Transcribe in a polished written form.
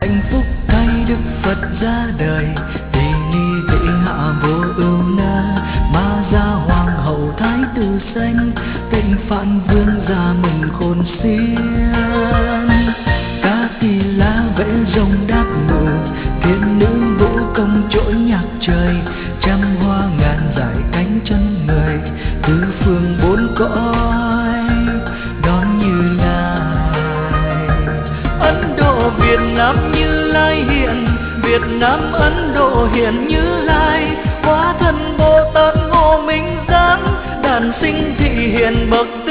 hạnh phúc thay Đức Phật ra đời, tỳ ni thị hạ vô ưu na, ma gia hoàng hậu thái tử sanh, tịnh phạn vương gia mừng khôn xiên. Ca tỳ la vẽ rồng đáp ngự, thiên nữ vũ công trỗi nhạc trời, trăm hoa ngàn dải cánh chân người, tứ phương bốn cõi đón Như Lai. Ấn Độ Việt Nam Như Lai hiện, Việt Nam Ấn Độ hiện Như Lai, hóa thân Bồ Tát Ngô Minh Giáng, đản sinh thị hiện bậc